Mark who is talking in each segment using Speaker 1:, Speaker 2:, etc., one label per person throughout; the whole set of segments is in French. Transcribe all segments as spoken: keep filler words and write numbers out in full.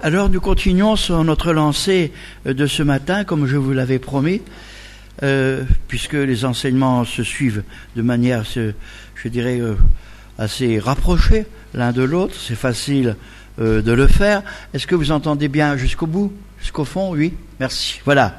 Speaker 1: Alors nous continuons sur notre lancée de ce matin, comme je vous l'avais promis, euh, puisque les enseignements se suivent de manière, je dirais, euh, assez rapprochée l'un de l'autre. C'est facile euh, de le faire. Est-ce que vous entendez bien jusqu'au bout, jusqu'au fond? Oui, merci. Voilà.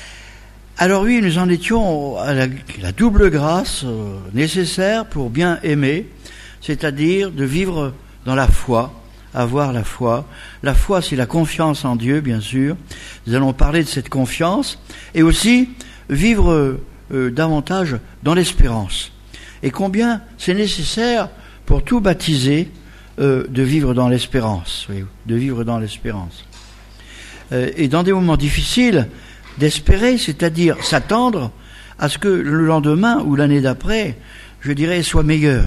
Speaker 1: Alors oui, nous en étions à la, la double grâce euh, nécessaire pour bien aimer, c'est-à-dire de vivre dans la foi. Avoir la foi. La foi, c'est la confiance en Dieu, bien sûr. Nous allons parler de cette confiance et aussi vivre euh, davantage dans l'espérance. Et combien c'est nécessaire pour tout baptisé euh, de vivre dans l'espérance, oui, de vivre dans l'espérance. Euh, et dans des moments difficiles, d'espérer, c'est-à-dire s'attendre à ce que le lendemain ou l'année d'après, je dirais, soit meilleur.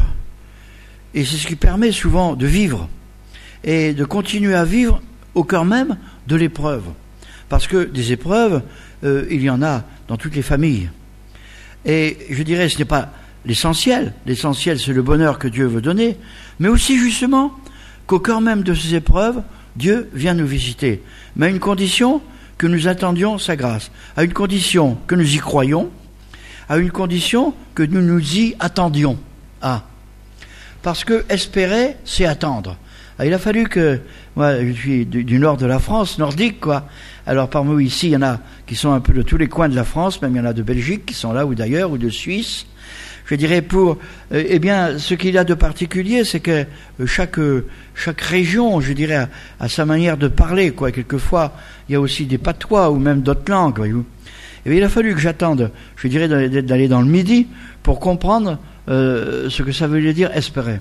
Speaker 1: Et c'est ce qui permet souvent de vivre. Et de continuer à vivre au cœur même de l'épreuve. Parce que des épreuves, euh, il y en a dans toutes les familles. Et je dirais, ce n'est pas l'essentiel. L'essentiel, c'est le bonheur que Dieu veut donner. Mais aussi, justement, qu'au cœur même de ces épreuves, Dieu vient nous visiter. Mais à une condition, que nous attendions sa grâce. À une condition, que nous y croyions. À une condition, que nous nous y attendions. Ah. Parce que espérer, c'est attendre. Il a fallu que, moi je suis du, du nord de la France, nordique quoi, alors parmi nous ici il y en a qui sont un peu de tous les coins de la France, même il y en a de Belgique qui sont là ou d'ailleurs, ou de Suisse, je dirais pour, euh, eh bien ce qu'il y a de particulier c'est que euh, chaque, euh, chaque région, je dirais, a, a sa manière de parler quoi, quelquefois il y a aussi des patois ou même d'autres langues, voyez-vous. Et bien, il a fallu que j'attende, je dirais d'aller, d'aller dans le Midi pour comprendre euh, ce que ça veut dire espérer.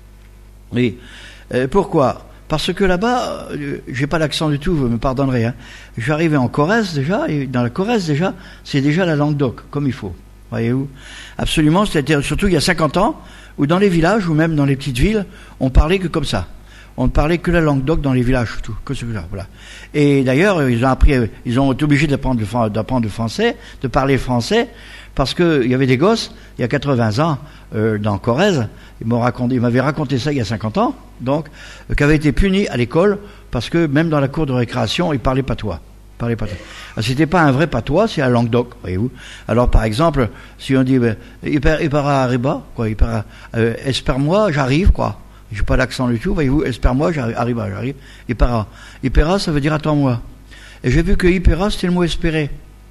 Speaker 1: Oui. Euh, pourquoi? Parce que là-bas, euh, j'ai pas l'accent du tout, vous me pardonnerez. Hein. Je suis arrivé en Corrèze déjà, et dans la Corrèze déjà, c'est déjà la langue d'oc, comme il faut. Voyez-vous? Absolument, c'est-à-dire surtout il y a cinquante ans, où dans les villages, ou même dans les petites villes, on parlait que comme ça. On ne parlait que la langue d'oc dans les villages, tout, que celui-là, voilà. Et d'ailleurs, ils ont appris, ils ont été obligés d'apprendre le, d'apprendre le français, de parler français, parce que il y avait des gosses, il y a quatre-vingts ans, euh, dans Corrèze, ils m'ont raconté, ils m'avaient raconté ça il y a cinquante ans, donc, euh, qui avaient été punis à l'école, parce que même dans la cour de récréation, ils parlaient patois. Ils parlaient patois. Alors, c'était pas un vrai patois, c'est la langue d'oc, voyez-vous. Alors, par exemple, si on dit, ben, Ipera arriba, quoi, Ipera, euh, espère-moi, j'arrive, quoi. J'ai pas l'accent du tout, voyez-vous, espère-moi, j'arrive, arriba, j'arrive. Ipera. Ipera, ça veut dire attends-moi. Et j'ai vu que Ipera, c'était le mot espérer.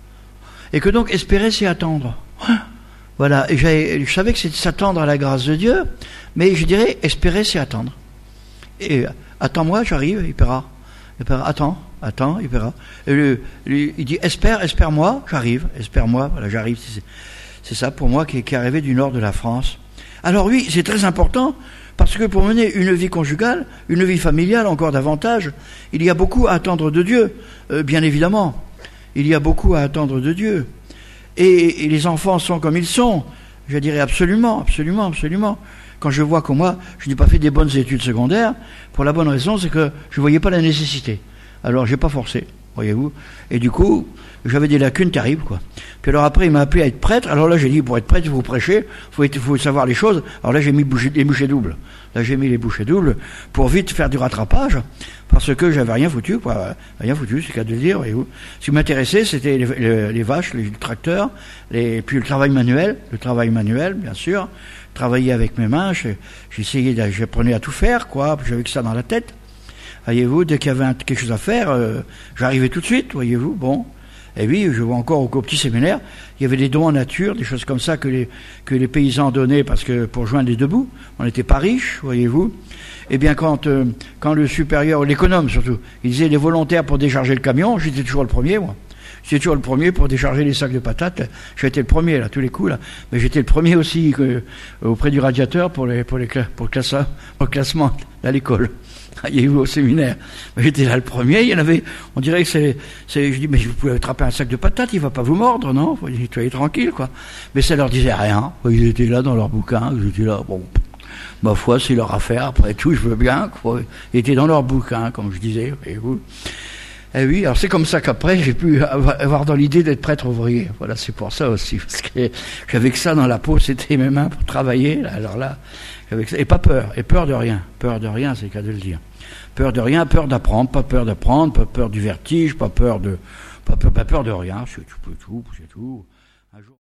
Speaker 1: Et que donc, espérer, c'est attendre. Voilà, et je savais que c'était s'attendre à la grâce de Dieu, mais je dirais, espérer, c'est attendre. Et attends-moi, j'arrive, il paiera. Il paiera, attends, attends, il paiera. Et lui, lui, il dit, espère, espère-moi, j'arrive, espère-moi, voilà, j'arrive. C'est, c'est ça pour moi qui, qui est arrivé du nord de la France. Alors oui, c'est très important, parce que pour mener une vie conjugale, une vie familiale encore davantage, il y a beaucoup à attendre de Dieu, euh, bien évidemment. Il y a beaucoup à attendre de Dieu. Et, et les enfants sont comme ils sont. Je dirais absolument, absolument, absolument. Quand je vois que moi, je n'ai pas fait des bonnes études secondaires, pour la bonne raison, c'est que je ne voyais pas la nécessité. Alors, j'ai pas forcé, voyez-vous. Et du coup, j'avais des lacunes terribles, quoi. Puis alors après, il m'a appelé à être prêtre. Alors là, j'ai dit, pour être prêtre, il faut prêcher, il faut, faut savoir les choses. Alors là, j'ai mis bouchées, les bouchées doubles. Là, j'ai mis les bouchées doubles pour vite faire du rattrapage, parce que j'avais rien foutu, quoi. Rien foutu, c'est le cas de le dire, voyez-vous. Ce qui m'intéressait, c'était les, les, les vaches, les tracteurs, les, puis le travail manuel, le travail manuel, bien sûr. Travailler avec mes mains, j'essayais, j'apprenais à tout faire, quoi. J'avais que ça dans la tête. Voyez-vous, dès qu'il y avait un, quelque chose à faire, euh, j'arrivais tout de suite, voyez-vous, bon. Et oui, je vois encore au, au petit séminaire, il y avait des dons en nature, des choses comme ça que les, que les paysans donnaient parce que pour joindre les deux bouts, on n'était pas riches, voyez-vous. Eh bien, quand, euh, quand le supérieur, l'économe surtout, il disait les volontaires pour décharger le camion, j'étais toujours le premier, moi. J'étais toujours le premier pour décharger les sacs de patates. J'étais le premier, là, tous les coups, là. Mais j'étais le premier aussi euh, auprès du radiateur pour, les, pour, les, pour, le, classement, pour le classement à l'école. Il y a eu au séminaire. Mais j'étais là le premier, il y en avait, on dirait que c'est, c'est, je dis, mais vous pouvez attraper un sac de patates, il va pas vous mordre, non? Vous soyez tranquille, quoi. Mais ça leur disait rien. Ils étaient là dans leur bouquin, ils étaient là, bon, ma foi, c'est leur affaire, après tout, je veux bien, quoi. Ils étaient dans leur bouquin, comme je disais, voyez-vous. Eh oui, alors c'est comme ça qu'après j'ai pu avoir dans l'idée d'être prêtre ouvrier. Voilà, c'est pour ça aussi, parce que j'avais que ça dans la peau, c'était mes mains pour travailler. Là, alors là, j'avais que ça. Et pas peur, et peur de rien. Peur de rien, c'est le cas de le dire. Peur de rien, peur d'apprendre, pas peur d'apprendre, pas peur du vertige, pas peur de, pas peur, pas peur de rien. C'est tout, c'est tout, c'est tout. Un jour...